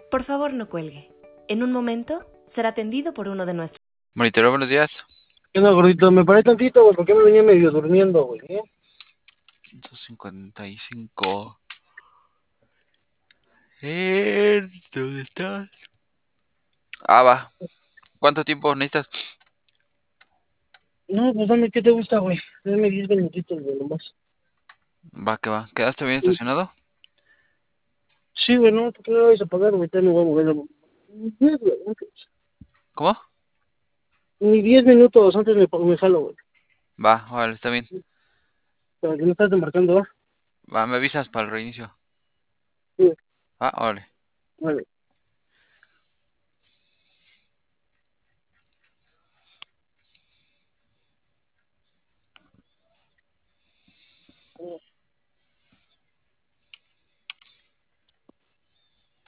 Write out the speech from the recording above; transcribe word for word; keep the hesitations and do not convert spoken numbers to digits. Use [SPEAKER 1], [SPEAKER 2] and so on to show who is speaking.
[SPEAKER 1] Por favor, no cuelgue. En un momento será atendido por uno de nuestros.
[SPEAKER 2] Monitoreo, buenos días.
[SPEAKER 3] ¿Qué onda, gordito? Me paré tantito, güey, porque me venía medio durmiendo, güey, ¿eh?
[SPEAKER 2] ciento cincuenta y cinco. Eh, ¿Dónde estás? Ah, va. ¿Cuánto tiempo necesitas?
[SPEAKER 3] No, pues dame, ¿qué te gusta, güey? Dame diez minutitos, güey, nomás.
[SPEAKER 2] Va, que va. ¿Quedaste bien estacionado?
[SPEAKER 3] Sí, güey, no, ¿por qué no lo vais a pagar, güey? Te me voy a mover. diez, güey, antes.
[SPEAKER 2] ¿Cómo?
[SPEAKER 3] Ni diez minutos antes me, me jalo, güey.
[SPEAKER 2] Va, vale, está bien.
[SPEAKER 3] Para que no estás demarcando, ¿va?
[SPEAKER 2] Va, me avisas para el reinicio.
[SPEAKER 3] Sí,
[SPEAKER 2] Ah, vale.
[SPEAKER 3] vale.